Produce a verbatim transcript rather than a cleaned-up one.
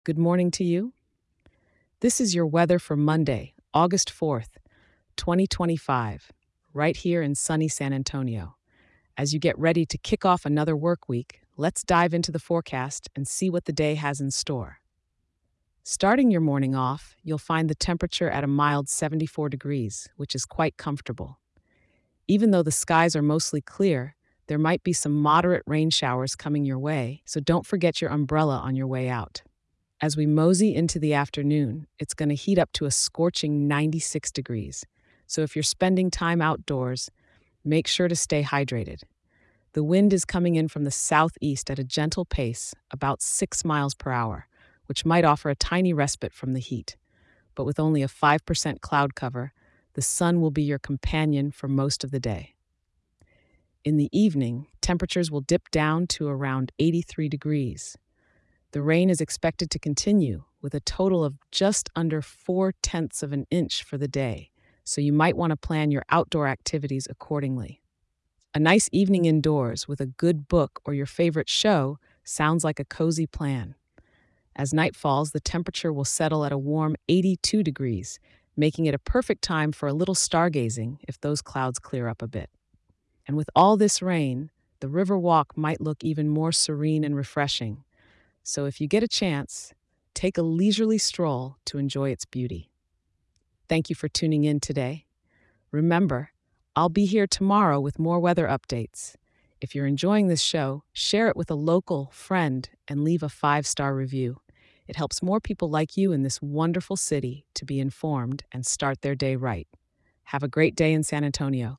Good morning to you. This is your weather for Monday, August fourth, twenty twenty-five, right here in sunny San Antonio. As you get ready to kick off another work week, let's dive into the forecast and see what the day has in store. Starting your morning off, you'll find the temperature at a mild seventy-four degrees, which is quite comfortable. Even though the skies are mostly clear, there might be some moderate rain showers coming your way, so don't forget your umbrella on your way out. As we mosey into the afternoon, it's going to heat up to a scorching ninety-six degrees. So if you're spending time outdoors, make sure to stay hydrated. The wind is coming in from the southeast at a gentle pace, about six miles per hour, which might offer a tiny respite from the heat. But with only a five percent cloud cover, the sun will be your companion for most of the day. In the evening, temperatures will dip down to around eighty-three degrees. The rain is expected to continue with a total of just under four tenths of an inch for the day, so you might want to plan your outdoor activities accordingly. A nice evening indoors with a good book or your favorite show sounds like a cozy plan. As night falls, the temperature will settle at a warm eighty-two degrees, making it a perfect time for a little stargazing if those clouds clear up a bit. And with all this rain, the river walk might look even more serene and refreshing. So if you get a chance, take a leisurely stroll to enjoy its beauty. Thank you for tuning in today. Remember, I'll be here tomorrow with more weather updates. If you're enjoying this show, share it with a local friend and leave a five-star review. It helps more people like you in this wonderful city to be informed and start their day right. Have a great day in San Antonio.